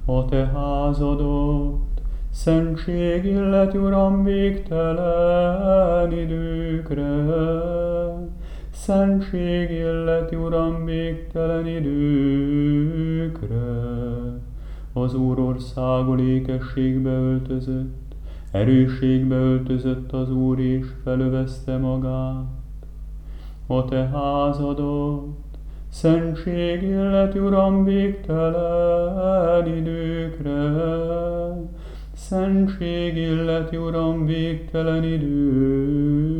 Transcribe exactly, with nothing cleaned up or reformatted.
A te házadot, szentség illeti, Uram, végtelen időkre. Szentség illeti, Uram, végtelen időkre. Az Úr országon ékességbe öltözött, erősségbe öltözött az Úr, és felövezte magát. A te házadot, szentség illeti, Uram, végtelen időkre. Szentség illeti, Uram, végtelen időkre.